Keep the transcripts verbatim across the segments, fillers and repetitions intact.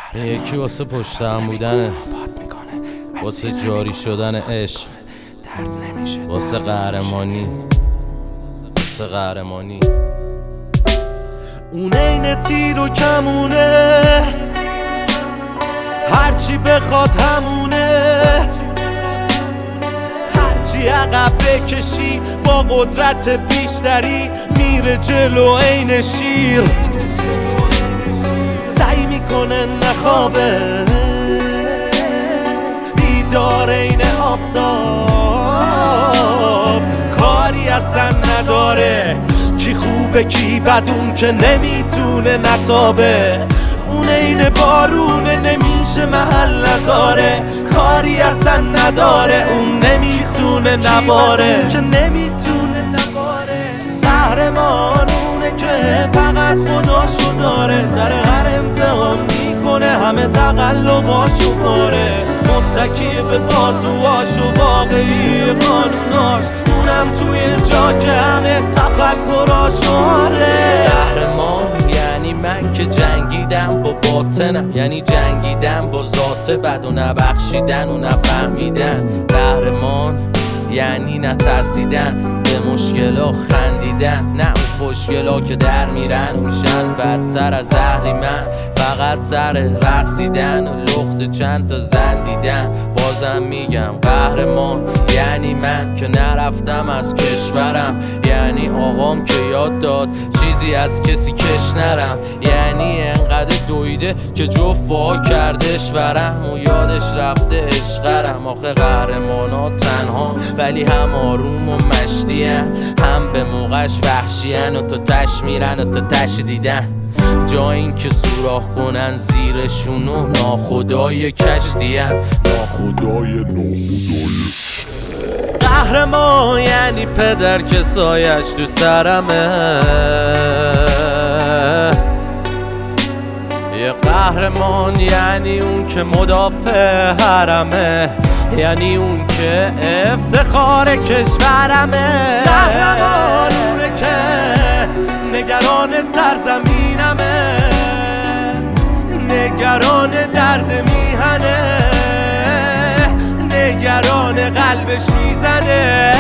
یکی واسه پشت هم بودنه، واسه جاری شدن عشق، واسه قهرمانی، واسه قهرمانی. اون این تیر و کمونه، هرچی بخواد همونه، هرچی عقب بکشی با قدرت بیشتری میره جلو عین شیر. سعی میکنه نخوابه، بیدار عین آفتاب، کاری اصلا نداره کی خوبه کی بد، اون که نمیتونه نتابه. اون این بارونه نمیشه محل نذاره، کاری اصلا نداره اون نمیتونه نباره، که نمیتونه نباره. قهرمان اونه که فقط خداشو داره، سر هر امتحان میکنه همه تقلباشو پاره، متکی به بازوهاش و واقعی قانوناش، اونم توی جا که همه تفکراشو آره. قهرمان یعنی من که جنگیدم با باطنم، یعنی جنگیدم با ذات بد و نبخشیدن و نفهمیدن. قهرمان یعنی نترسیدن، به مشکلا خندیدن، نه اون خوشگلا که در میرن میشن بدتر از اهریمن. فقط سر رقصیدن و لخت چند تا زن دیدن. بازم میگم قهرمان یعنی من که نرفتم از کشورم، یعنی آقام که یاد داد چیزی از کسی کش نرم، یعنی انقدر دویده که جفت وا کردش ورم و یادش رفته عشقرم. آخه قهرمانا تنها ولی هم آروم و مشتیه، هم به موقعش وحشیان و تا تش میرن و تا تش دیدن، جا این که سوراخ کنن زیرشونو ناخدای کشتیان، ناخدای ناخدای. قهرمان یعنی پدر که سایش تو سرمه، یه قهرمان یعنی اون که مدافع حرمه، یعنی اون که افتخار کشورمه. قهرمان اونه که نگران سرزمینمه، نگران درد میهنه، نگران قلبش میزنه.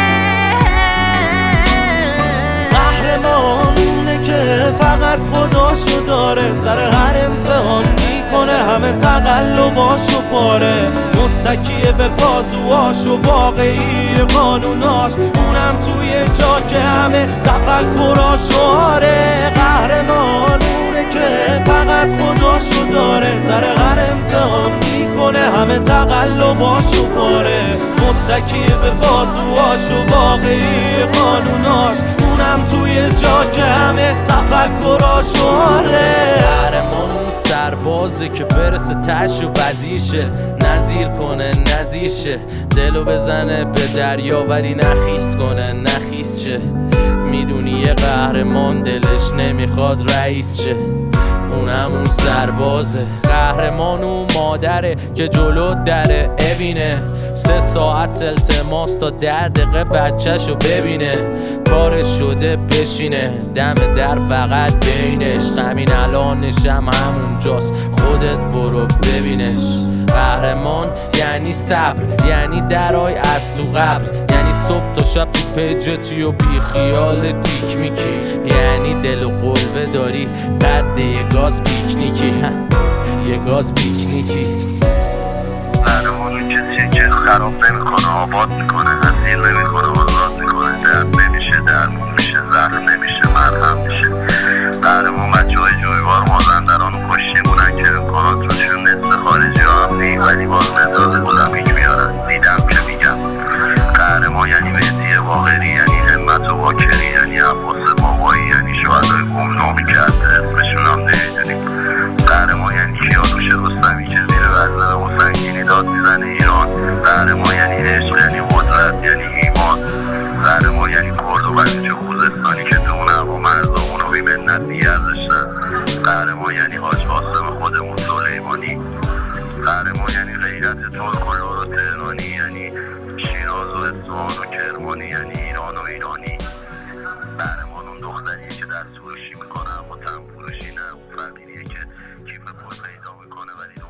قهرمان اونه که فقط خداشو داره، سر هر امتحان میکنه همه تقلباشو پاره، متکیه به بازوهاش و واقعی قانوناش، اونم توی جا که همه تفکراشو آره. قهرمان اونه که فقط خداشو داره، سر هر امتحان میکنه همه تقلباشو پاره، متکیه به بازوهاش و واقعی قانوناش، اونم توی جا که همه تفکراشو آره. قهرمان اون سربازه که برسه تش و وزیشه، نظیر کنه نظیرشه، دلو بزنه به دریا ولی نخیس کنه نخیس شه. میدونی یه قهرمان دلش نمیخواد رئیس شه، اونم اون سربازه. قهرمان اون مادره که جلو دره ببینه، سه ساعت التماس تا ده دقیقه بچه‌شو ببینه، کارش شده بشینه دم در فقط بینش، همین الانشم همونجاست خودت برو ببینش. قهرمان یعنی صبر، یعنی درای از تو قبل، یعنی صبح تا شب تو پیجتی و بی خیال تیک میکی، یعنی دل و قلبه داری قد یه گاز پیکنیکی، یه گاز پیکنیکی. قهرمان کسیه که خراب نمیکنه آباد میکنه، حسیر نمیکنه آزاد میکنه، درد نمیشه درمون میشه، زخم نمیشه مرهم میشه. قهرمان بچه های جویبار مازندران و کشتیمونن که امکاناتشون نصف خارجی ها هم نیم، ولی باز مزاج غلامیک میارن. دیدم که میگم قهرمان یعنی مهدی باقری، یعنی همت و واکری، یعنی عباس بابایی، یعنی شهدای گمنامی که حتی اسمشون هم نمیدونیم. قهرمان یعنی کیانوش رستمی که زیر وزن و سنگینی داد میزنه ایران. قهرمان یعنی عشق، یعنی قدرت، یعنی ایمان. قهرمان یعنی کرد و بلوچ خوزستانی که تو اون هوا مرزامون رو بی‌منت نگه داشتن. قهرمان یعنی حاج قاسم خودمون سلیمانی. قهرمان یعنی غیرت ترک و لور و تهرانی، یعنی شیراز و اصفهان و کرمانی، یعنی ایران و ایرانی. قهرمان اون دختریه که دست فروشی میکنه اما تن فروشی نه، اون فقیریه که کیف پیدا میکنه ولی